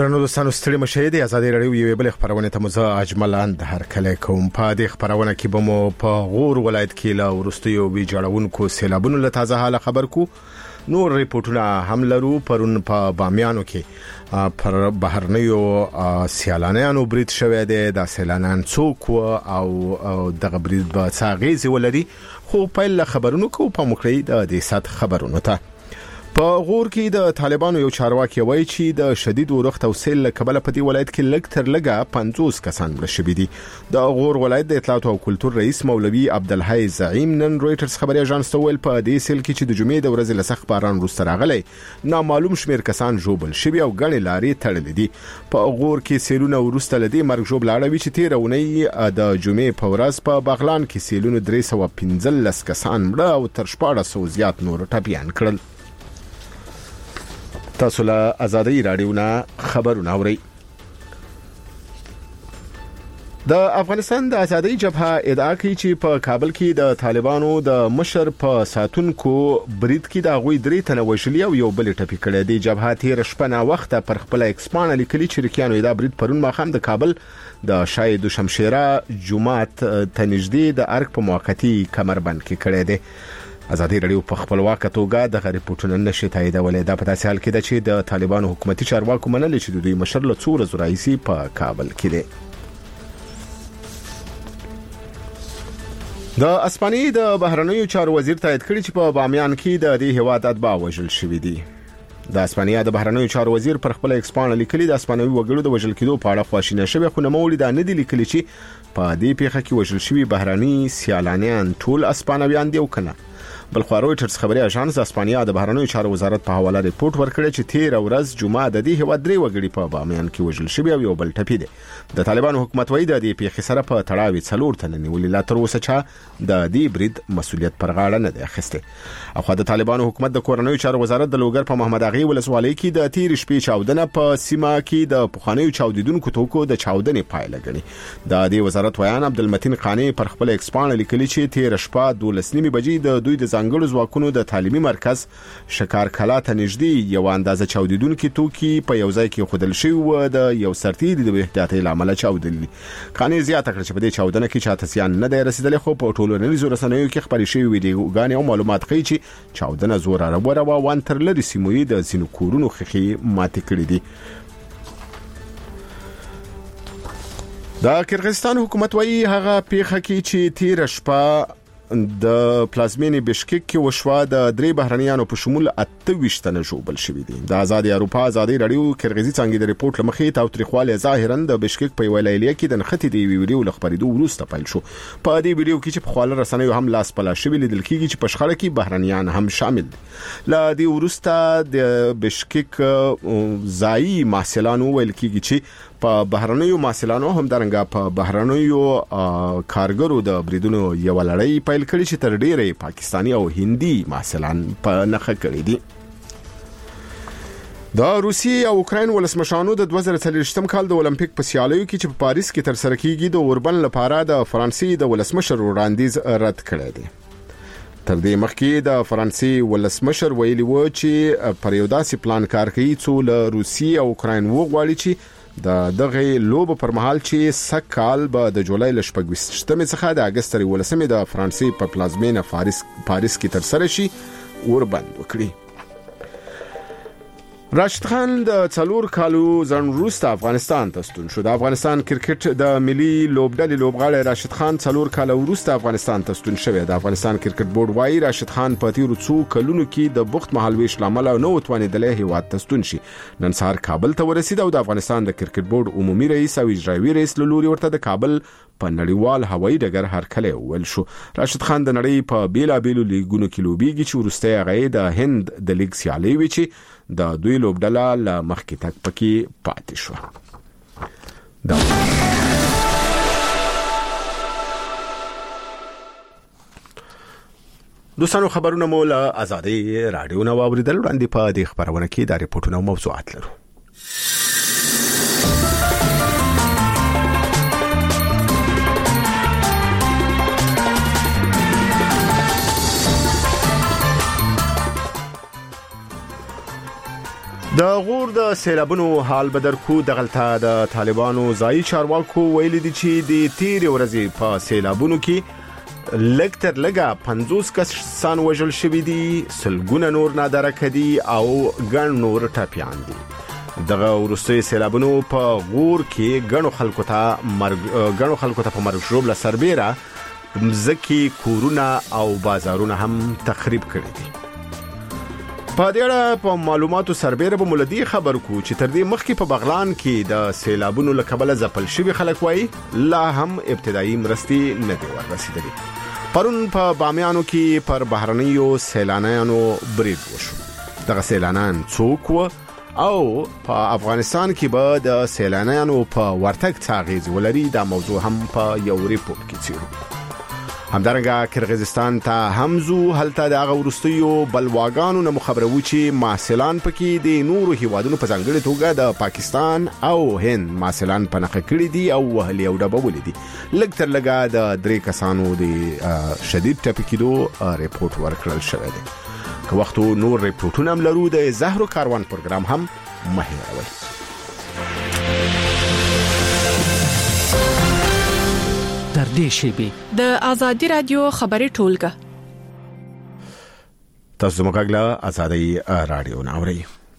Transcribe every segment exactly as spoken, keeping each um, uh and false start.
درنو دوستانو ستړي مشه دي ازادي رادیو یو بل خبرونه ته مزه اجملان د هر کله کوم په دې خبرونه کې به مو په غور ولایت کې لا ورستیو وی جوړونکو سیلابونو له تازه حال خبر کو نور ریپورتونه هم لرو پرون په بامیانو کې پر بهرنیو سیلانیانو برید شوه دي د سیلانیان څوک او د برید په څاغیز ولري خو په خبرونو کو په مخکې د دې سات خبرونو ته په غور کې د طالبانو یو چارواکي وایي چې د شدید اورښت او سیل کبل په دې ولایت کې لږ تر لږه پنځوس کسان مړه شوي دي د غور ولایت د اطلاعات او کلتور رئیس مولوي عبدالحی زعیم نن رويټرز خبري اژانس ته ویل په دې سیل کې چې د جمعې د ورځې له سخت باران وروسته راغلی نامعلوم شمیر کسان ژوبل شوي او ګڼې لارې تړلې دي په غور کې سیلونه وروسته لدی مرګ ژوبل اړوي چې تیر اونۍ د جمعې په ورځ په بغلان کې سیلونه درې سوه پنځلس کسان مړه او تر شپاړس سوه زیات نور ټپیان کړل تاسو له ازادي رادیو نه خبرونه اورئ د افغانستان د ازادي جبهه ادعا کوي چې په کابل کې د طالبانو د مشر په ساتونکو برید کې د غوي درې تنه وژلي او یو بل ټپي کړی دی جبهه تیر شپه نه وخت پر خپل ایکسپان لیکلي چې رکیانو د برید پرون ماخام د کابل د شاهد شمشیره جمعات تنجدید د ارک په موقتی کمربند کې کړی دی ازادي رادیو په خپلواک توګه د غریپورتونو نشي تاییدولې د پتا سال کې د چې د طالبانو حکومتي چارواکو منل چې د دوی مشر له څو ورځې راځي په کابل کې دی د اسپانیې د بهرنیو چارو وزیر تایید کړی چې په بامیان کې د دې هواد اتباع وژل شوی دي د اسپانیا د بهرنیو چارو وزیر پر خپل ایکسپان لیکلي د اسپانوي وګړو د وژل کېدو په اړه خواشینه شوی خو نوموړي دا نه دي لیکلي چې په دې پیښه کې وژل شوی بهرني سیلانیان ټول اسپانویان دي او کنه بل خو رويټرز خبري اژانس د اسپانیا د بهرنیو چارو وزارت په حواله ریپورت ورکړی چې تیر ورځ جمعه د دې هوا درې وګړي په بامیان کې وژل شوی او یو بل ټپي دي د طالبانو حکومت وایي د دې پیښې سره په تړاو څلور تنه نیولې لا تر اوسه چې د دې برید مسولیت پر غاړه نه دی اخیسته اخو د طالبانو حکومت د کورنیو چارو وزارت د لوګر په محمد اغي ولسوالۍ کې د تیر شپې چاودنه په سیمه کې د پخوانیو چاودیدونکو توکو د چاودنې پایله غني د دې وزارت ویان عبدالمتین قانی پر خپل ایکسپان لیکلي چې تیر شپه دولس نیمه بجې د دوی د ځانګړو ځواکونو د تعلیمي مرکز شکار کلا ته نږدې یو اندازه چاودیدونکو توکي په یو ځای کې خودل شوی و د یو سرتیری د احتیاطي عمل چاودلی قانی زیاته کړ چې په دې چاودنه کې چاته سیان نه دی رسیدلی خو په ټولنیزو رسنیو کې خبري شوی ویډیوګانې او معلومات ښیي چې چاودنه زور راوړه و وان تر لري سیموي د زینو کورونو خخي ماتې کړې دي د کرغستان حکومت وایي هغه پیښه کې چې تیر شپه د پلازمینې بشکک کې وشوا د درې بهرنیانو په شمول اته ویشت تنه ژوبل شوي دي د آزادي اروپا ازادي رادیو کرغزي څنګه د ریپورت لمخې تاوتریخواله ظاهرا د بشکک په ویلایلیه کې د نختی دی ویډیو لخبرېدو وروسته پیل شو په دې ویډیو کې چې په خواله رسنیو هم لاس پلا شوی لیدل کېږي چې په شخړه کې بهرنیان هم شامل دي لا دی وروسته د بشکک ځای محصلانو ویل کېږي چې په بهرنیو محصلانو هم درنګه په بهرنیو کارګرو د بریدونو یو لړۍ پیل کړي چې تر ډیره پاکستانی او هندي محصلان په نخښه کړي دي د روسیې او اوکراین ولسمشانو د دوه زره څلوېښتم کال د اولمپیک په سیالیو کې چې په پاریس کې تر سره کیږي د اوربن لپاره د فرانسې د ولسمشر وړاندیز رد کړی دی تر دې مخکې د فرانسې ولسمشر ویلي و چې پر یو داسې پلان کار کوي چې له روسیې او اوکراین وغواړي چې د دغه لوب پر مهال چې سکهال به د جولای ل شپږ څخه د اگست ولسمې د فرانسې په پلازمینه پاریس پاریس کې تر سره شي وربند وکړي راشد خان د څلور کالو ځن وروسته افغانستان ته ستون شو د افغانستان کرکټ د ملي لوبډلې لوبغاړی راشد خان څلور کاله وروسته افغانستان ته ستون شوی د افغانستان کرکټ بورډ وايي راشد خان په تیرو څو کلونو کې د بوخت مهالويش لامل نو توانیدلی هیواد ته ستون شي نن سهار کابل ته ورسید او د افغانستان د کرکټ بورډ عمومي رئیس او اجرایي رئیس لوري ورته د کابل په نړیوال هوایي ډګر هرکلی ول شو راشد خان د نړۍ په بیلا بیلو لیګونو کې لوبيږي چې ورسته هغه د هند د لیګ سیالي وی چې د دوی لوبډله ل مخکې تک پکې پاتې شو دا دوستانو خبرونه مو له ازادي رادیو نو اوریدل وړاندې په دې خبرونه کې د ریپورتونو موضوعات لرو د غور د سیلابونو حال بدرکو دغلطه د طالبانو ځای چارواکو ویل دي چې د تیر ورځې په سیلابونو کې لکتر لګا پنځوس کسان وژل شوي دي، سلګونه نور نادره کدي او ګڼ نور ټپيان دي. دغه وروستي سیلابونو په غور کې ګڼو خلکو ته مرګ ګڼو خلکو ته په مرګ ژوبله سربېره مزکی کورونه او بازارونه هم تخریب کړي دي. په دې اړه په معلوماتو سربېره به مولدي خبر کو چې تر دې مخکې په بغلان کې د سیلابونو له کبله ځپل شوي خلک وایي لا هم ابتدایي مرستې نه دي ورسېدلي. پرون په بامیانو کې پر بهرنیو سیلانیانو برید وشو. دغه سیلانیان څوک و او په افغانستان کې به د سیلانیانو په ورتګ څه اغیز ولري، دا موضوع هم په یو ریپورت کې څیړو. همدارنګه کرغیزستان ته همزو هلته د هغه وروستیو بلواګانو نه مخبرو چې محصلان پکې د نورو هیوادونو په ځانګړي توګه د پاکستان او هند محصلان په نخښه کړي دي او وهلي او ډبولي دي. لږ تر لږه د درې کسانو د شدید ټپي کېدو ریپورت ورکړل شوی دی. که وختو نور ریپورتونه هم لرو، د زهرو کاروان پروګرام هم مه هېروئ. در دې شیبې د آزادي رادیو خبري ټولګه تاسو زموږ له آزادي رادیو ناوړي.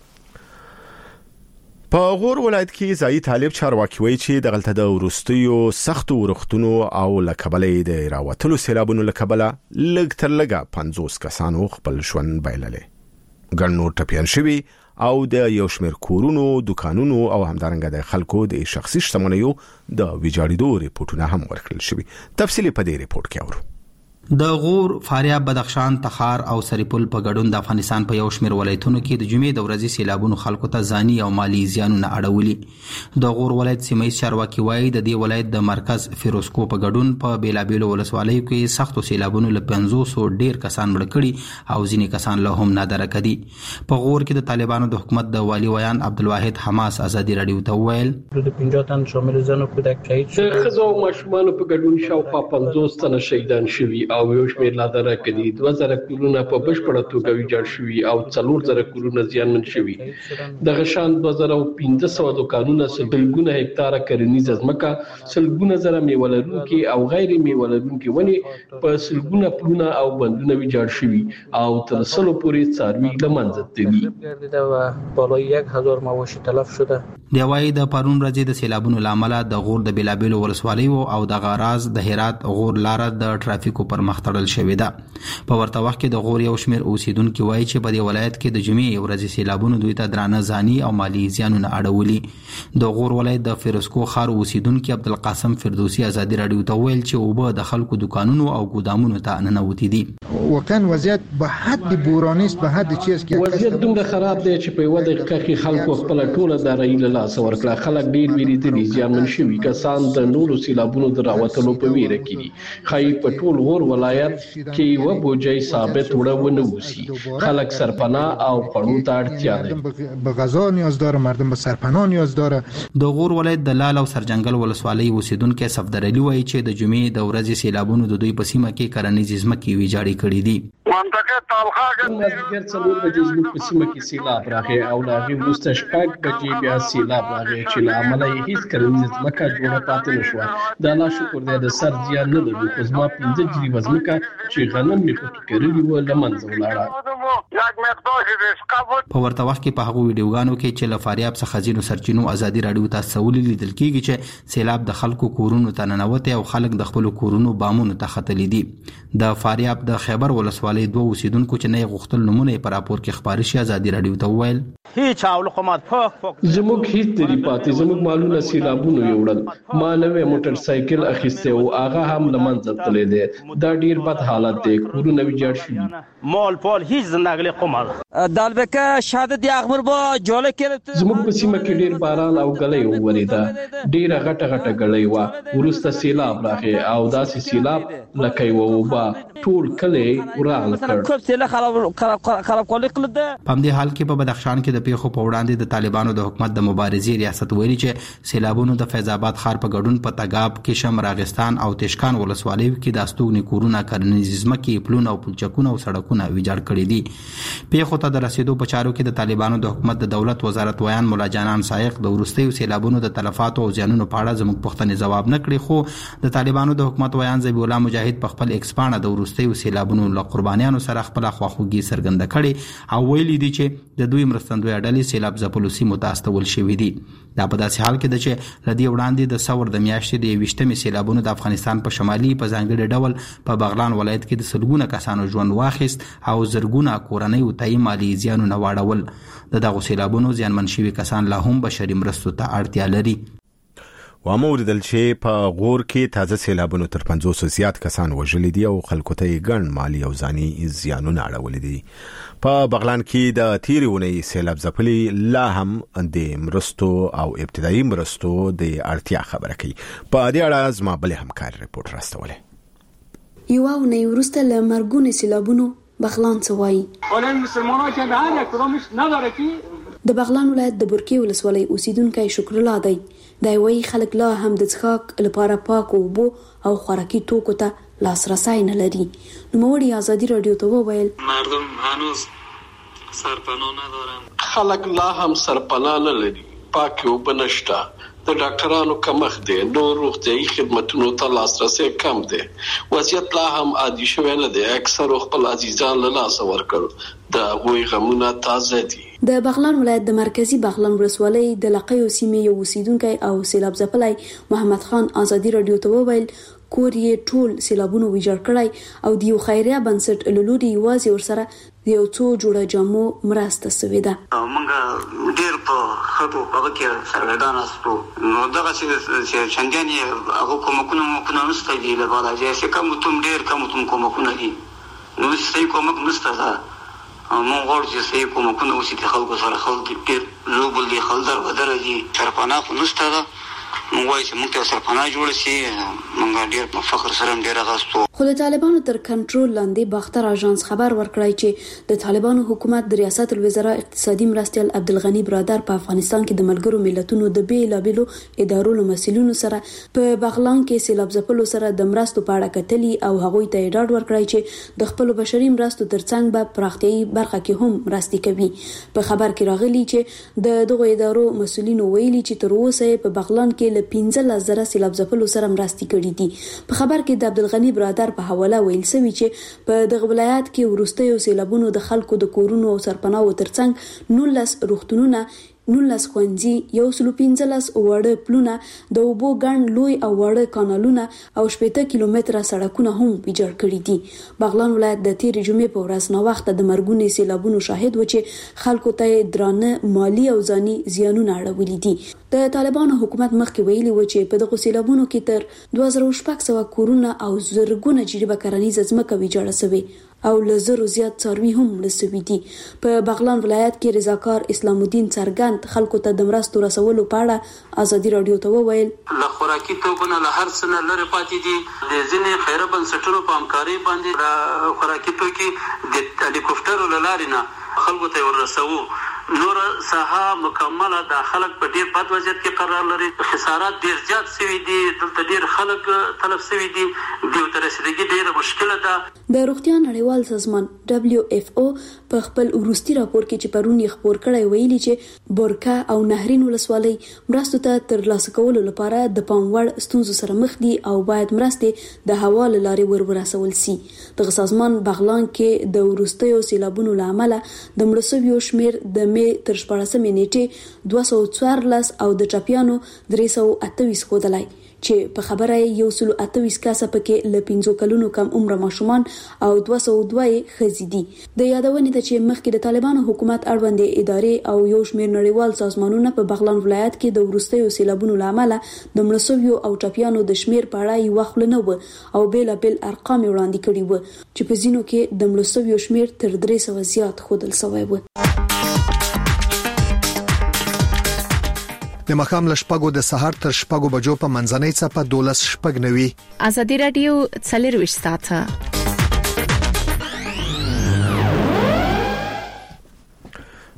په غور ولایت کې ځای طالب چارواکي وایي چې د غلطه د وروستیو سختو ورختونو او لکبلې د راوتلو سیلابونو لکبله لږ تر لږه پنځوس کسانو خپل ژوند بایللې، ګڼ نور ټپیان شوي او د یو شمېر کورونو، دکانونو او همدارنګه د خلکو د شخصي شتمنیو د ویجاړېدو ریپورتونه هم ورکړل شوي. تفصیلی په دې ریپورت کې اورو. د غور، فاریاب، بدخشان، تخار او سرپل په ګډون د افغانستان په یو شمېر ولایتونو کې د جمعې د ورځې سیلابونو خلکو ته ځاني او مالی زیانونه اړولي. د غور ولایت سیمه چارواکي وایي د دې ولایت د مرکز فیروزکو په ګډون په بیلابیلو ولسوالیو کې سختو سیلابونو له پنځوس ډیر کسان مړ کړي او ځینې کسان له هم نادره کړي. په غور کې د طالبانو د حکومت د والی ویان عبدالواحد حماس آزادي رادیو ته ویل د پنځه تن شامل زنو کودک شهید د خزو ماشومان په ګډون شاوخوا پنځوس تنه شهیدان شوي او یو شمېر لا دره کدي دوه زره کورونه په بشپړه توګه ویجاړ شوي او څلور زره کورونه زیانمن شوي. د غشان دوه زره پنځه سوه دکانونه، سلګونه هکتاره کرنیزه ځمکه، سلګونه زره میوه لرونکي او غیر میوه لرونکي ونې په سلګونه پلونه او بندونه ویجاړ شوي او تر سلو پورې څاروي له منځه تللي. د بالای یک هزار مواشي تلف شده. دی وايي د پرون ورځې د سیلابونو لامل د غور د بیلابیلو ولسوالیو او د غراز د هرات غور لار د ټرافیکو پر مخ تړل شوې ده. په ورته وخت کې د غور یو شمېر اوسیدونکو وایي چې په دې ولایت کې د جمعې ورځې سیلابونو دوی ته درانه ځاني او مالی زیانونه اړولي. د غور ولایت د فیروزکو ښار اوسیدونکو عبدالقاسم فردوسي آزادي رادیو ته ویل چې اوبه د خلکو دکانونو او ګودامونو ته ننوتې دي. وکن وضعیت به حد بورانی است، به حد چیز کې وضعیت دومره خراب دی چې په یوه دقیقه کې خلکو خپل ټوله دارایي له لاسه ورکړه. خلک ډېر ویریدلي، زیانمن شوي کسان د نورو سیلابونو د راوتلو په ویره کې دي. ښایي په ټول غور ولایت کې یوه بوجۍ ثابت وړه ونه اوسي. خلک سرپناه او خوړو ته اړتیا لري. به غذا نیاز داره، مردم به سرپناه نیاز داره. د غور ولایت د لال او سرجنګل ولسوالۍ اوسیدونکو صفدر علي وایي چې د جمعې د ورځې سیلابونو د دوی په سیمه کې کرنیزې ځمکې ویجاړې کړې دي. منطقه طالخه مازدیګر څلور بجې زموږ په سیمه کې سیلاب راغی او له هغې وروسته شپږ بجې بیا سیلاب راغی چې له امله یې هېڅ کرنیزه ځمکه جوړه پاتې نه شوه. د الله شکر دی د سر زیان نه لرو، خو زما پنځه جریبه ځمکه چې غنم مې پکې کرلي وه له منځه ولاړه. په ورته وخت کې په هغو ویډیوګانو کې چې له فاریاب څخه ځینو سرچینو آزادي رادیو ته استولي لیدل کېږي چې سیلاب د خلکو کورونو ته ننوتی او خلک د خپلو کورونو بامونو ته ختلي دي. د فاریاب د خیبر ولسوالۍ دوه اوسیدونکو چې نه یې غوښتل نومونه یې په راپور کې خپاره شي آزادي رادیو ته وویل زموږ هیڅ دری پاتې، زموږ مالونه سیلابونو یوړل. ما نوې موټر سایکل اخیسته او هغه هم له منځه تللی دی. دا ډیر بد حالت دی، کورونه ویجاړ شوي. مال پال هیڅ زندګی قمال دالبکه شهادت یغمر با جوړه کړه. زموږ په سیمه کې ډیر باران او غلې وورېده، ډیره غټه غټه غلې وه. وروسته سیلاب راغی او داسې سیلاب لکه یوه اوبه ټول کلی وران کړ. په همدې حال کې په بدخشان کې د پیښو په وړاندې د طالبانو د حکومت د مبارزې ریاست ویلي چې سیلابونو د فیض آباد ښار په ګډون په تګاب، کشم، راغستان او تشکان ولسوالیو کې د استوګنې کورونه، کرنیزې ځمکې، پلونه او پلچکونه او سړکونه ویجاړ کړي دي. پیښو ته د رسیدو په چارو کې د طالبانو د حکومت د دولت وزارت ویان مولا جانان سایق د وروستیو سیلابونو د تلفاتو او زیانونو په اړه زموږ پوښتنې ځواب نه کړي، خو د طالبانو د حکومت ویان ذبیح الله مجاهد په خپل ایکس پاڼه د وروستیو سیلابونو له قربانیانو سره خپل خواخوږي څرګنده کړي او ویلي دي چې د دوی مرستندوی ډلې سیلاب ځپلو سیمو ته استول شوي دي. دا په داسې حال کې ده چې له دې وړاندې د ثور د میاشتې د یویشتمې سیلابونو د افغانستان په شمالي په ځانګړي ډول په بغلان ولایت کې د سلګونه کسانو ژوند واخیست او زرګونه کورنۍ ته مالي زیانونه واړول. د دغو سیلابونو زیانمن شوي کسان لا هم بشري مرستو ته اړتیا لري. وامه ولیدل چې په غور کې تازه سیلابونو تر پنځوس زیات کسان وژلي دي او خلکو ته یې ګڼ مالي او ځاني زیانونه اړولي دي. په بغلان کې د تیرې اونۍ سیلاب ځپلي لا هم د مرستو او ابتدایي مرستو د اړتیا خبره کوي. په دې اړه زما بل همکار ریپورت راستولی. یوه اونۍ وروسته له مرګونو سیلابونو بغلان څه وایي. ولې مسلمانان چې د هر کدومش نداره کې د بغلان ولایت د برکې ولسوالۍ اوسیدونکی شکر الله دی. دا وایي خلک لا هم د څښاک لپاره پاک اوبو او خوراکي توکو ته لاسرسی نه لري. نوموړي ازادي رادیو ته وویل مردم هنوز سرپناه ندارن. خلک لا هم سرپناه نه لري، پاک اوبه نشته، د ډاکټرانو کمښت دی، نور روغتیایي خدمتونو ته لاسرسی کم دی، وضعیت لا هم عادي شوی نه دی. اکثر خپل عزیزان له لاسه ورکړل، د هغوی غمونه تازه دي. د بغلان ولایت د مرکزی بغلان ولسوالۍ د لقیو سیمې یو اوسیدونکی او سیلاب ځپلی محمد خان ازادي رادیو ته وویل کور یې ټول سیلابونو ویجاړ کړی او د یو خیریه بنسټ له لوري یوازې ورسره د یو څو جوړه جامو مرسته سوې ده. موږ ډېر په خټو هغه کې سرګردانه شو، نو دغه چې چندانې هغه کومکونه موکونه نشته دي له بالاجې چې کم تم ډېر کم تم کومکونه دي، نو صحیح کومک نشته ده. مونږ غواړو چې صحیح کومکونه وشي د خلکو سره. خلک ډېر لوبل دي، خلدر بدره دي، سرپناه خو نشته ده. مونږ وایو چې مونږ ته سرپناه جوړه شي، مونږ ډېر په فخر سره هم ډېر اغاستو. خو د طالبانو تر کنټرول لاندې باختر اژانس خبر ورکړی چې د طالبانو حکومت د ریاست الوزرا اقتصادي مرستیال عبدالغنی برادر په افغانستان کې د ملګرو ملتونو د بیلابیلو ادارو له مسؤلینو سره په بغلان کې سیلاب ځپلو سره د مرستو په اړه کتلي او هغوی ته یې ډاډ ورکړی چې د خپلو بشري مرستو ترڅنګ به پراختیایي برخه کې هم مرستې کوي. په خبر کې راغلي چې د دغو ادارو مسؤلینو ویلي چې تر اوسه په بغلان کې له پنځلس زره سیلاب ځپلو سره مرستې کړي دي. په خبر کې د عبدالغنی برادر په حواله ویل سوي چې په دغه ولایت کې وروستیو سیلابونو د خلکو د کورونو او سرپناهو ترڅنګ نولس روغتونونه، نولس ښوونځي، یو سلو پنځلس واړه پلونه، د اوبو ګڼ لوی او واړه کانالونه او شپېته کیلومتره سړکونه هم ویجاړ کړي دي. بغلان ولایت د تیرې جمعې په ورځ ناوخته د مرګونې سیلابونو شاهد و چې خلکو ته درانه مالی او ځاني زیانونه اړولي دي. د طالبانو حکومت مخکې ویلي و چې په دغو سیلابونو کې تر دوه زره شپږ سوه کورونه او زرګونه جریبه کرنیزه ځمکه ویجاړه سوې او له زرو زیات څاروي هم مړه سوي دي. په بغلان ولایت کې رضاکار اسلام الدین څرګند خلکو ته د مرستو رسولو په اړه ازادي رادیو ته وویل له خوراکي توکو نه له هر څه نه لرې پاتې دي. د ځینې خیره بنسټونو په همکارۍ باندې د خوراکي توکي د هلیکوپټرو له لارې نه خلکو ته ورسوو. نور ساحه مکمله د خلک په ډیر بد وضعیت کې قرار لري، خسارات ډیر زیات شوي دي، دلته ډیر خلک تلف شوي دي، د ته رسیدګي ډیره مشکله ده. د روغتیا نړیوال سازمان دبليو اف او په خپل وروستي راپور کې چې پرون یې خبر کړی ویلي چې بورکا او نهرین ولسوالۍ مرستو ته ترلاسه کولو لپاره د پام وړ ستونزو سره مخ دي او باید مرستې د هوا له لارې ور ورسول شي. دغه سازمان بغلان کې د وروستیو سیلابونو له امله د مړه شویو شمیر د مې تر شپاړسمې نیټې دوه سوه څوارلس او د ټپیانو درې سوه اته ویشت ښودلی چې په خبره یو سلو اته ویشت کسه پکې له پنځو کلونو کم عمره ماشومان او دوه سوه دوه یې ښځې دي. د یادونې ده چې مخکې د طالبانو حکومت اړوندې ادارې او یو شمېر نړیوال سازمانونه په بغلان ولایت کې د وروستیو سیلابونو له امله د مړه شویو او ټپیانو د شمیر په اړه یوه خوله نه وه او بېلابېل ارقام یې وړاندې کړي وو چې په ځینو کې د مړه شویو شمیر تر درې سوه زیات ښودل سوی و. د مخام لشپګو د سحر تر شپګو بجو په منځنۍ څپه دولس شپګ نوي. ازادي رادیو څلرویشت ساعته.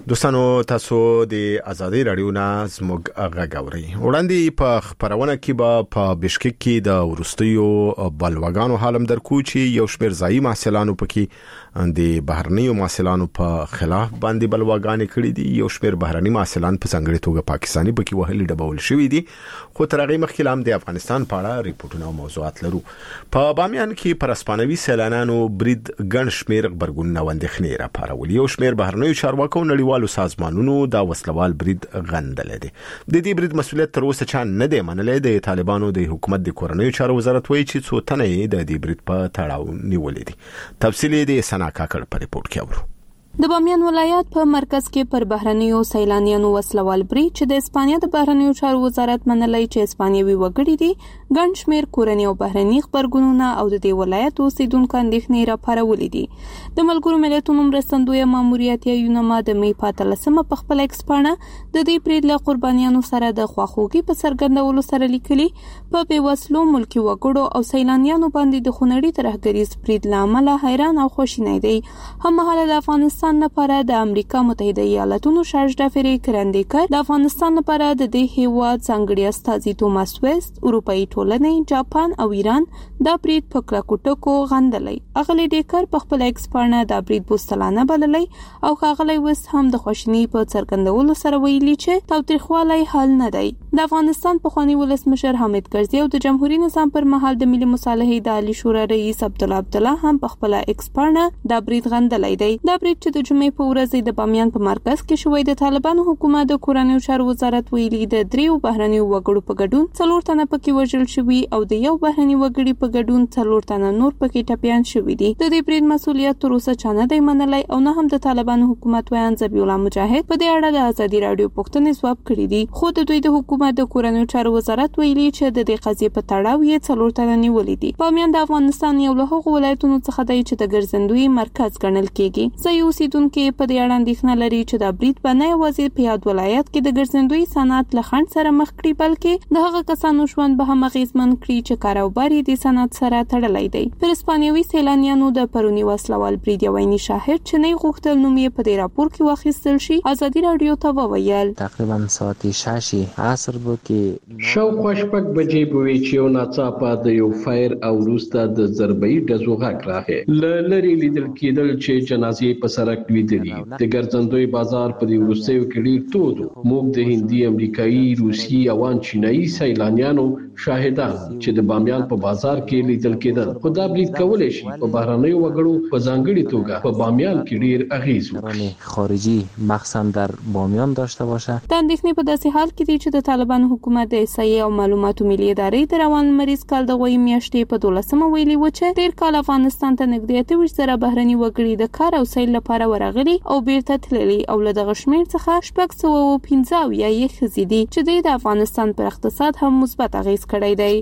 دوستانو تاسو د ازادي رادیو نه زموږ غږ اورئ. وړاندې په خبرونه کې به په بشکک کې د ورستیو بلوغانو حالم درکو چې یو شمېر ځایي محصلانو پکې د بهرنیو محصلانو په خلاف باندې بلوغانې کړې دي. یو شمېر بهرني محصلان په ځانګړي توګه پاکستاني پکې وهلي ډبول شوی دي. خو تر هغه مخکې هم د افغانستان په اړه ریپورتونه او موضوعات لرو. په بامیان کې پر اسپانوي سیلانانو برید ګڼ شمېر خبرګونونه وندخنې را پارولي. یو شمېر بهرنیو چارواکو نړیوال سازمانونو دا وسلوال برید غندل دي. د دې برید مسؤلیت تر اوسه چا نه دی منلای. د طالبانو د حکومت د کورنیو چارو وزارت وایي چې څو تنه د دې برید په تړاو نیولې دي. تفصیل د سنا کاکړ په ریپورت کې اورو. د بامیان ولایت په مرکز کې پر بهرنیو سیلانیانو وسلوال برید چې د اسپانیا د بهرنیو چارو وزارت منلای چې اسپانیوي وګړي دي ګڼ شمېر کورنی او بهرني خبرګونونه او د دې ولایت اوسیدونکو اندېښنې راپارولې دي. د ملګرو ملتونو مرستندوی ماموریت یونما د می په اتلسمه په خپل ایکس پاڼه د دې برید له قربانیانو سره د خواخوږي په څرګندولو سره لیکلي په بیوسلو ملکی وګړو او سیلانیانو باندې د خونړي ترهګریز برید لامل حیران او خوشینه دي. هم مهاله د افغانستان لپاره د امریکا متحده ایالاتونو شارژ ډافری کرندیکر د افغانستان لپاره د دې هیواد څنګهړي استازي توماس ویست اروپאי ټولنې جاپان او ایران دا برید په کلکوټکو غندلې. اغلی ډیکر په خپل ایکس پاڼه دا برید بوستلانه بللې او اغلی ویست هم د خوشنی په څرګندولو سره ویلي چې تاوتریخوالی حل نه دی. د افغانستان په خواني ولسمشر حامد کرزي او د جمهوریت نظام پر مهال د ملي مصالحې د عالی شورا رئیس عبدالله عبدالله هم په خپل ایکس پاڼه دا برید غندلې دی. دا برید چې د جمعې په ورځ د بامیان په مرکز کې شوې د طالبانو حکومت د کورنیو چارو وزارت ویلي د دریو بهرنیو وګړو په ګډون څلور تنه پکې وژل شوي او د یو بهرني وګړي په ګډون څلور تنه نور پکې ټپيان شوي دي. د دې برید مسؤلیت تر اوسه چا نه دی منلی او نه هم د طالبانو حکومت ویان ذبیح الله مجاهد په دې اړه د ازادي رادیو پوښتنې ځواب کړی دي. خو د دوی د حکومت د کورنیو چارو وزارت ویلي چې د دې قضیې په تړاو یې څلور تنه نیولې دي. بامیان د افغانستان یو له هغو ولایتونو څخه دی چې د ګرځندوی مرکز ګڼل کیږي. ځایي اوسیدونکو په دې اړه اندېښنه لري چې دا برید به نه یوازې په یاد ولایت کې د ګرځندوی صنعت له خنډ سره مخ کړي بلکې د هغه کسانو ژوند به هم اغېزمن کړي چې کاروبار یې د صنعت سره تړلی دی. پر اسپانیوي سیلانیانو د پرونی وسلوال برید یو عیني شاهد چې نه غوښتل نوم یې په دې راپور کې واخیستل شي ازادي رادیو ته وویل تقریبا ساعت شش عصر بو کې شاوخوا شپږ بجې به وي چې یو ناڅاپه د یو فایر او وروسته د ضربه‌ای ډزو غږ راغی. له لرې لیدل کېدل چې جنازې په سړک لیدلې. د ګرځندوی بازار په دې وروستیو کې ډېر تود و. موږ د هندي، امریکایي، روسي او ان چینایي سیلانیانو شاهدان چې د بامیان په بازار کې لیدل کېدل. خو دا برید کولی شي په بهرنیو وګړو په ځانګړي توګه په بامیان کې ډېر اغېز وکړي. خارجي مخصوصا در بامیان داشته باشه. د اندېښنې په داسې حال کې دی چې د طالبانو حکومت د احصایې او معلوماتو ملي ادارې د روان مریض کال د غوي میاشتې په دولسمه ویلي و چې تیر کال افغانستان ته نږدې اته ویشت زره بهرني وګړي د کار او سیل لپاره ورغلي او بیرته تللي او له دغه شمېر څخه شپږ سوه او پنځه اویا یې ښځې دي چې د افغانستان پر اقتصاد هم مثبت اغېز کړی دی.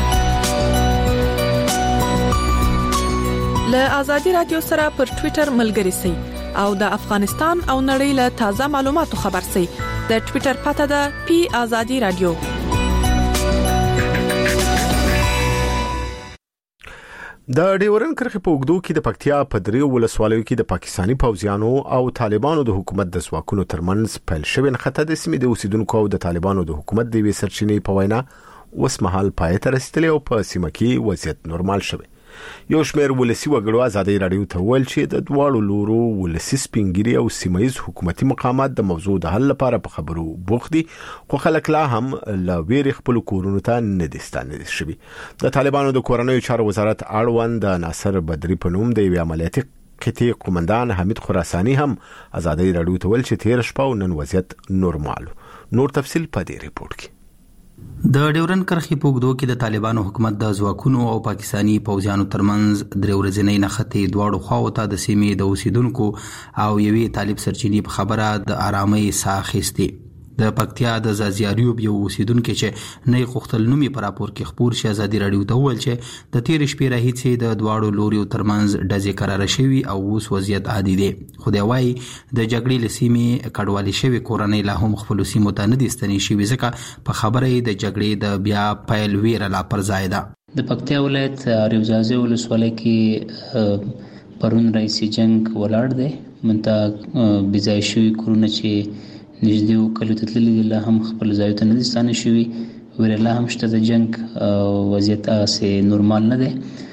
له ازادي رادیو سره پر ټوئیټر ملګري سئ او د افغانستان او نړۍ له تازه معلوماتو خبر سئ. د ټوئیټر پته ده پی ازادي رادیو. د ډیورن کرښې په اوږدو کې د پکتیا په دریو ولسوالیو کې د پاکستاني پوځیانو او طالبانو د حکومت د ځواکونو ترمنځ پیل شوی نښته د سیمې د اوسیدونکو او د طالبانو د حکومت د وی سرچینې په وینا اوس مهال پای ته رسیدلی او په سیمه کې وضعیت نورمال شوی. یو شمېر ولسی وګړو ازادي رادیو ته ویل چې د دواړو لورو ولسی سپینګری او سیمایي حکومتي مقامات د موضوع د حل لپاره په خبرو بوخت دي خو خلک لا هم لا ویری خپل کورونو ته نه دي ستانه شوي. د طالبانو د کورنیو چارو وزارت اړوند د ناصر بدری په نوم د یو عملیاتي کتې قومندان حمید خراسانی هم ازادي رادیو ته ویل چې تیر شپه نن وضعیت نورمال. نور تفصیل په دې ریپورت کې. د ډیورن کرښې په اوږدو کې د طالبانو حکومت د ځواکونو او پاکستاني پوځیانو ترمنځ درې ورځې نښتې دواړو خواو ته د سیمې د اوسیدونکو او یوې طالب سرچینې په خبره د آرامۍ ساه اخیستې. د پکتیا د زازیاریوب یو اوسیدونکو چې نه غوښتل نومي پر راپور کې خبر شي ازادي رادیو ته وویل چې د تیر شپې راهیسې د دواړو لوريو ترمنځ ډزې قرار شوي او اوس وضعیت عادي دی. خو دی وايي د جګړې لسیمې کډوالي شوی کورنۍ لا هم خپل سیمو ته نه دي ستنې شوي ځکه په خبره د جګړې د بیا پیل ویره لا پر ځای ده. د پکتیا ولایت ریوزازي ولسوالۍ کې پرون رئیس جنگ ولاړ دی منته بځای شوي کورونه چې نږدې و کلیو ته تللي دي لا هم خپل ځایو ته نه دي ستانه شوي، ویره هم شته د جنګ وضعیت هسې نورمال نه دی.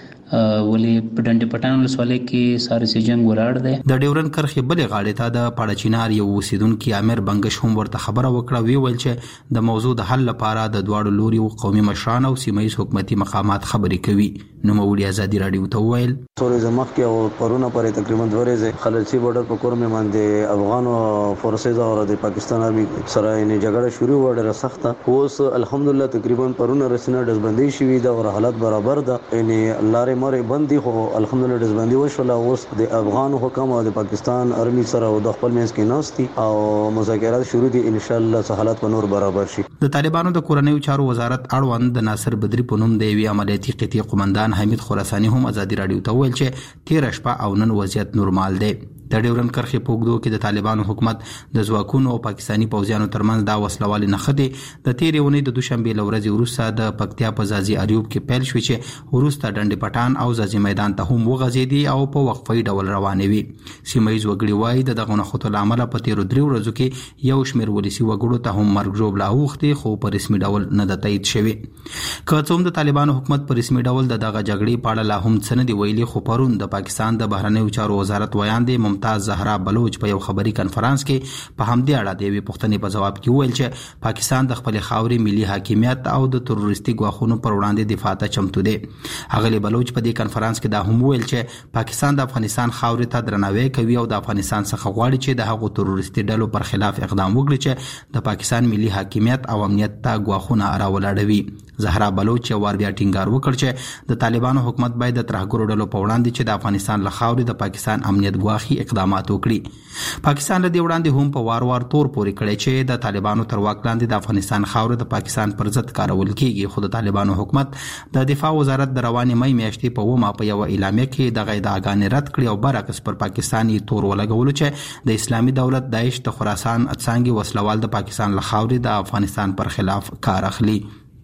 ولې په ډنډ پټان ولسوالۍ کې ساره سي جنگ ولاړ دی. د ډیورن کرښې بلې غاړې ته د پاړچینار یو اوسیدونکي امیر بنگش هم ورته خبره وکړه، وی ویل چې د موضوع د حل لپاره د دواړو لوري قومي مشران او سیمه‌ییز حکومتي مقامات خبرې کوي. نو موړي ازادي رادیو ته ویل څورې زمخ کې او پرونه پرې تقریبا دوه ورځې خلصي بورډر په کور مې باندې افغان او فورسز او د پاکستان آرمي سره یې جګړه شروع وړه سخته. اوس الحمدلله تقریبا پرونه رسنه دزبندي شوې ده او حالت برابر ده، یعنی لارې مارې بندي خو الحمدلله دزبندي وشوله. اوس د افغان حکومت او د پاکستان آرمي سره او د خپل منځ کې ناستي او مذاکرات شروع دي، ان شاء الله حالت په نور برابر شي. د طالبانو د کورنیو چارو وزارت اړوند د ناصر بدری په نوم د یوې عملیاتي قطعې قومندان حمید خراساني هم ازادي رادیو ته ویل چې تیر شپه او نن وضعیت نورمال دی. د ډیورن کرښې په اوږدو کې د طالبانو حکومت د ځواکونو او پاکستاني پوځیانو ترمنځ دا وسلوالې نښتې د تیرې اونۍ د دوشنبې له ورځې وروسته د پکتیا په ځاځي اریوب کې پیل شوې چې وروسته ډنډ پټان او ځاځي میدان ته هم وغځېدې او په وقفي ډول روانې وي. سیمه‌ییز وګړي وایي د دغه نښتو له امله په تیرو درې ورځو کې یو شمېر ولسي وګړو ته هم مرګ ژوبله اوښتې، خو په رسمي ډول نه ده تایید شوې. که څه هم د طالبانو حکومت په رسمي ډول د دغه جګړې په اړه لا هم څه نه دي ویلي، خو پرون د پاکستان د بهرنیو چارو وزارت ویاندې ممتاز زهرا بلوچ په یو خبري کنفرانس کې په همدې اړه د یوې پوښتنې په جواب کې ویل چې پاکستان د خپل خاورې ملي حاکمیت او د تروریستي ګواښونو پر وړاندې دفاع ته چمتو دی. اغلی بلوچ په دې کنفرانس کې دا هم ویل چې پاکستان د افغانستان خاورې ته درناوی کوي او د افغانستان څخه غواړي چې د هغو تروریستي ډلو پر خلاف اقدام وکړي چې د پاکستان ملي حاکمیت او امنیت ته ګواښونه راولاړوي. زهرا بلوچ یو وار بیا ټینګار وکړ چې د طالبانو حکومت باید د ترهګرو ډلو په وړاندې چې د افغانستان له خاورې د پاکستان امنیت ګواښي اقدامات وکړي. پاکستان له دې وړاندې هم په وار وار تور پورې کړی چې د طالبانو تر واک لاندې د افغانستان خاوره د پاکستان پر ضد کارول کیږي، خو د طالبانو حکومت د دفاع وزارت د روانې مې میاشتې په ومه په یو اعلامیه کې دغه ادعاګانې رد کړې او برعکس پر پاکستان یې تور ولګولو چې د اسلامي دولت داعش د خراسان څانګې وسلوال د پاکستان له خاورې د افغانستان پر خلاف کار اخلي.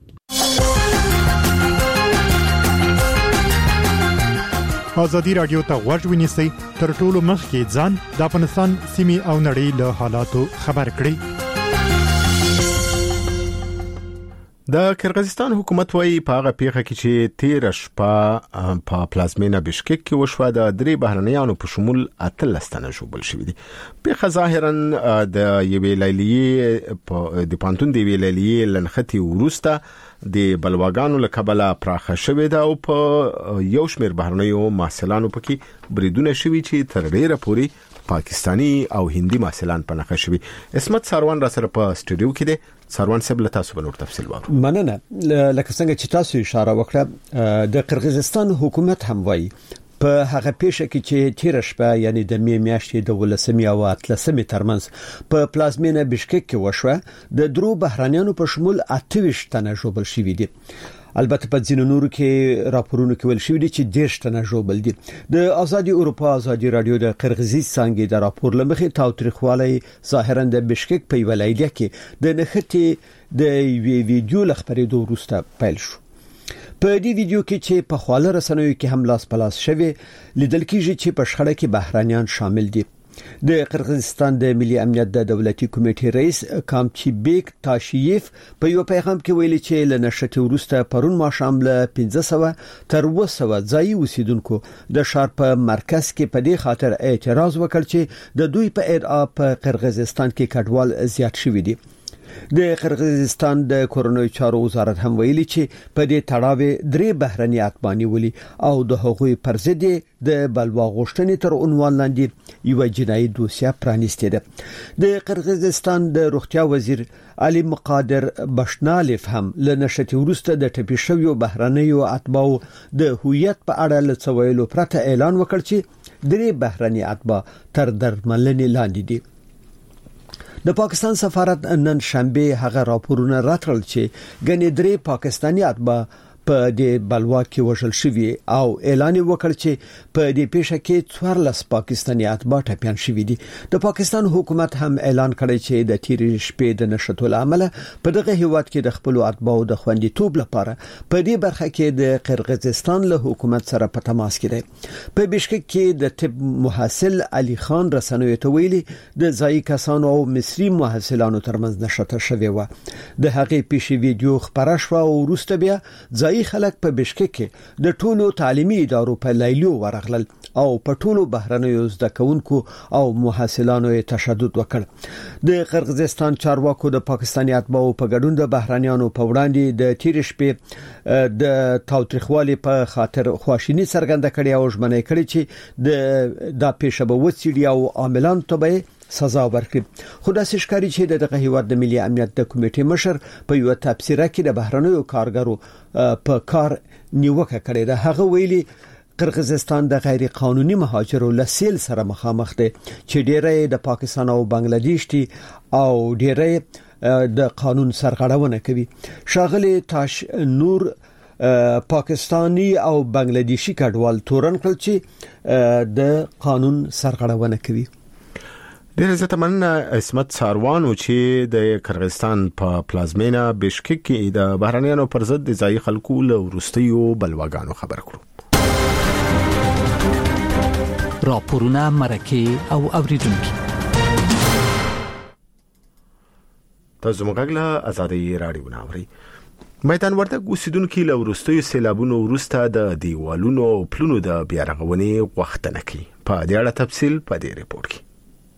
ازادي رادیو ته غوږ ونیسئ، تر ټولو مخکې ځان د افغانستان سیمې او نړۍ له حالاتو خبر کړئ. د کرغیزستان حکومت وايي په هغه پیښه کې چې تیر شپه په پلازمینه بشکک کې وشوه د درې بهرنیانو په شمول اتلس تنه ژوبل شوي دي. پیښه ظاهرا د یوې لیلیې په د پانتون د یوې لیلیې لنښتې وروسته د بلواګانو له کبله پراخه شوې ده او په یو شمېر بهرنیو محصلانو پکې بریدونه شوي چې تر ډېره پورې پاکستانی او هندي محصلان په نښه شوي. اسمت ساروان را سره په سټوډیو کې دی. ساروان صاحب له تاسو بل تفصیل وارو. مننه. لکه څنګه چې تاسو اشاره وکړه، د قرغیزستان حکومت هم وایي په هغه پیښه کې چې تیر شپه یعنی د می میاشتې د ولسمې او اتلسمې ترمنځ په پلازمینه بشکک کې وشوه، د درو بهرانيانو په شمول اته ویشت تنه ژوبل شوي دي. البته په ځینو نورو کې راپورونه کې ویل شوی دي چې دیرش تنه ژوبل دي. د ازادي اروپا ازادي رادیو د قرغیزي څنګه د راپور لمخې تاوتریخوالي ظاهرا د بشکک په ولایت کې د نښتې د ویډیو لخبرېدو وروسته پیل شو. په دې ویډیو کې چې په خواله رسنیو کې هم لاس پلاس شوی لیدل کېږي چې په شخړه کې بهرانيان شامل دي. د قرغیزستان د ملي امنیت د دولتي کمیټې رئیس کامچیبیک تاشیف په یو پیغام کې ویلي چې له نشټ وروسته پرون ماښام له پنځه سوه تر اووه سوه ځایي اوسیدونکو د ښار په مرکز کې په دې خاطر اعتراض وکړ چې د دوی په ادعا په قرغیزستان کې کډوال زیات شوي دي. د قرغیزستان د کورنیو چارو وزارت هم ویلي چې په دې تړاو درې بهرني اتبانی ولي او د هغوی پر ضد د بلوا غوښتنې تر عنوان لاندې یو جنایي دوسیه پرانیستې ده. د قرغیزستان د روغتیا وزیر علي مقادر بشنالف هم له نشټ وروسته د ټپي شویو بهرنیو اتباو د هویت په اړه له څویلو پرته اعلان وکړ چې درې بهرني اتبا تر درملنې لاندې دي. د پاکستان سفارت نن شنبه هغه راپورونه راټول چې ګنې درې پاکستانی اتبا په دې بلوا کې وژل شوی او اعلان وکړ چې په دې پیښه کې څوارلس پاکستاني اتباع ټپيان شوي دي. د پاکستان حکومت هم اعلان کړی چې د تیرې شپې د نشټو لامل په دغه هیواد کې د خپل اتباعو د خوندیتوب لپاره په دې برخه کې د قرغیزستان له حکومت سره په تماس کې دی. په بشکک کې د طب محصل علي خان رسنوي ته ویلي د ځای کسانو او مصري محصلانو ترمنځ نشټه شوې و. د هغې پیښې ویډیو خبره شو او وروسته بیا ځای خلک په بشکک کې د ټولو تعلیمي ادارو په لایلو ورغلل او په ټولو بهرنیو زده کوونکو او محصلانو تشدد وکړ. د قرغیزستان چارواکو د پاکستاني اتباعو په ګډون د بهرنیانو په وړاندې د تیر شپې د تاوتریخوالي په خاطر خواشینی څرګنده کړې او ژمنه کړې چې د دا پیښه به وڅېړي او عاملان ته به سزا ورکړي. خو داسې ښکاري چې دغه هیواد د ملي امنیت د کمیټې مشر په یو تبصره کې د بهرنیو کارګرو په کار نیوکه کړې ده. هغه ویلي قرغیزستان د غیر قانوني مهاجرو لسیل سره مخامخ دی چې ډېری د پاکستان او بنگلاديش دي او ډېری د قانون سرغړونه کوي. شاغلي تاش نور پاکستانی او بنگلاديشي کډوال تورن کړل چې د قانون سرغړونه کوي. ډېر زیات مننه اسمت ساروانو چې د قرغیزستان په پلازمینا بشکک کې د بهرنیانو پر ضد د ځای خلکو له وروستیو بلواګانو خبر کړو. راپورونه مرکه او اوریدونکو تاسو موږ له آزادۍ رادیو ناوړي. میدان وردګ اوسیدونکو له وروستیو سیلابونو وروسته د دیوالونو او پلونو د بیا رغونې غوښتنه کوي. په دې اړه تفصیل په دې ریپورت کې.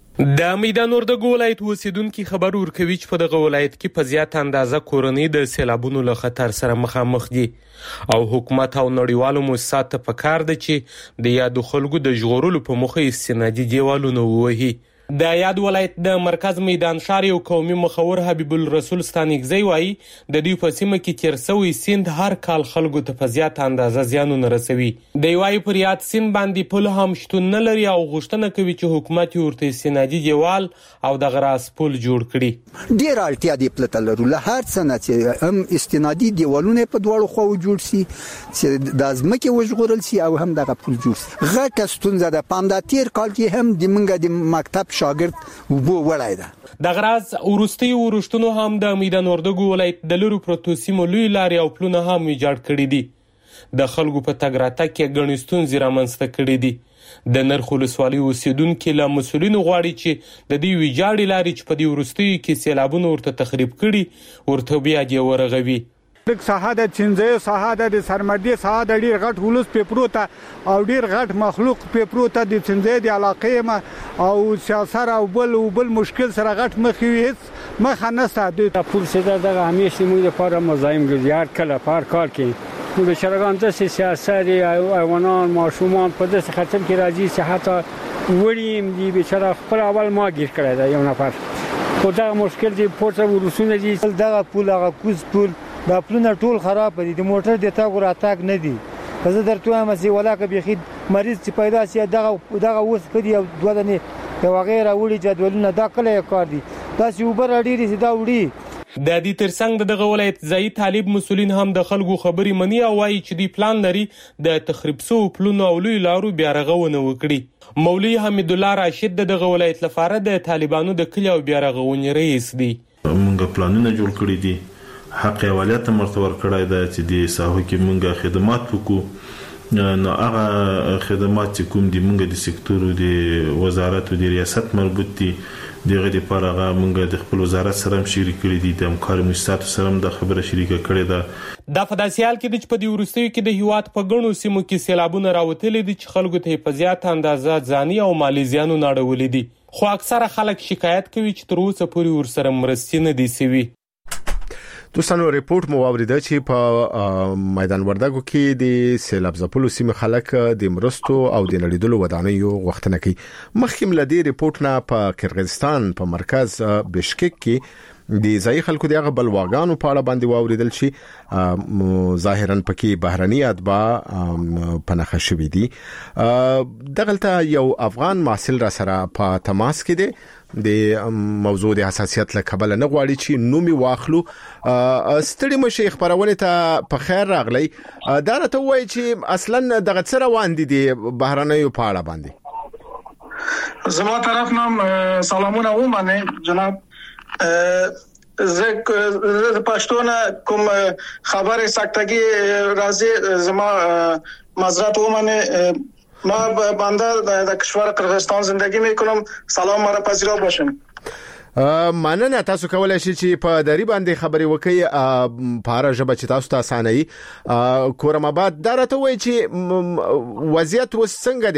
د میدان وردګ ولایت اوسیدونکو خبر ورکوي چې په دغه ولایت کې په زیات اندازه کورنۍ د سیلابونو له خطر سره مخامخ دي او حکومت او نړیوالو مؤسساتو ته پکار دي چې د یادو خلکو د ژغورلو په موخه استنادي دیوالونه ووهي. د یاد ولایت د مرکز میدان شهر یو قومي مخور حبیب الرسول ستانګزی وایي د دې په سیمه کې تیر شوی سیند هر کال خلکو ته په زیات اندازه زیانونه رسوي. د وایي پر یاد سیند باندې پل هم شتون نه لري او غوښتنه کوي چې حکومت ورته استنادي دیوال او د غراس پل جوړ کړي. ډیر اړتیا دی پلته لرو له هر څه نه چې هم استنادي دیوالونه په دواړو خواو جوړ شي چې د ازمکه وژغورل شي او هم دغه پل جوړ شي. غټه ستونزه ده. پام د تیر کال کې هم د منګه د مکتب شاګرد وبو وړای ده. د غراز ورستي ورشتونو هم د میدان وردګ ولایت د لورو پروتوسیمو لوی لارې او پلونه هم ایجاد کړي دي. د خلکو په تګ راتګ کې ګڼې ستونزې رامنځته کړي دي. د نرخ ولسوالۍ اوسیدونکو له مسؤلینو غواړي چې د دې ویجاړې لارې چې په دې ورستیو کې سیلابونه ورته تخریب کړي ورته بیا دې ورغوي. د ساحه د چنځه ساحه د سرمدي ساحه د ډیر غټ ولوس په پروته او ډیر غټ مخلوق په پروته د چنځه د علاقې ما او سیاست او بل او بل مشکل سره غټ مخ هیڅ مخ نه ساده. د پولیسو دغه همیشه موږ لپاره مزاحم ګرځي کله پر کار کې نو به شرګان د سیاست او ایوانان ماشومان په داسې خطر کې راځي چې حتی وړیم دی به خپل اول ما گیر کړی دا یو نفر خو دا مشکل دی پورته ورسونه دي دغه پول هغه کوز پول دا پلونه ټول خراب دي. د موټر د تاګ ور اتاګ نه دي. که زه درته وایم چې ولاکه بيخي مریض چې پیدا شي دغه دغه اوس کدي او دوه دنه یو غیر وړي جدولونه دا کله کار دي. دا چې وبر اړيري چې دا وړي. د دې ترڅنګ دغه ولایت ځای طالب مسولین هم د خلکو خبري مني او وايي چې دی پلان لري د تخریب سو پلونو او لوی لارو بیا رغونه وکړي. مولوی حمید الله راشد دغه ولایت لپاره د طالبانو د کلی او بیا رغونې رئیس دی. موږ پلانونه جوړ کړی دي. حق اولادت مرتور کړای دا چې د ساحو کې موږ خدمات وکړو نو هغه خدمات چې کوم دي موږ د سکتور او د وزارت او د ریاست مربوط دي دغه لپاره هغه موږ د خپل وزارت سره شریک کړی دي د همکارو مؤسساتو سره د خبره شریکه کړې ده. د فداسیال کې د چپدي ورستیو کې د هیواد په ګڼو سیمو کې سیلابونه راوتلي دي چې خلکو ته په زیات اندازه ځاني او مالی زیانونه اړولې دي. خو اکثره خلک شکایت کوي چې تر اوسه پورې ورسره مرستې نه دي سوي. دوستانو ریپورت مو واوریده چې په میدان وردګو کې د سیلاب ځپلو سیمه خلک د مرستو او د نړیدلو ودانیو غوښتنه کوي. مخکې ملدي ریپورت نه په قرغیزستان په مرکز بشکک کې د ځای خلکو دغه بلواګانو په اړه باندې واوریدل شي ظاهرا پکې بهرني اتباع پنهخه شوې دي. دغلته یو افغان محصل را سره په تماس کې دی د موضوع د حساسیت له کبل نه غواړي چې نومي واخلو. ستړي مشه خبرونه ته په خیر راغلی. دا راته وایي چې اصلا دغه څه روان دي د بهرنیو په اړه باندې. زما طرف نام سلامونه ومنه جناب. زه پښتون کوم خبره سکتګي راځي زما معذرت ومنه. ما بنده در کشور قرغیزستان زندگی میکنم. سلام مرا پذیرا باشین. مننه. تاسو کولای شئ چې په دری باندې خبري وکړئ په اړه ژبه چې تاسو ته اسانه وي. کورم آباد درته وایي چې وضعیت وس څنګه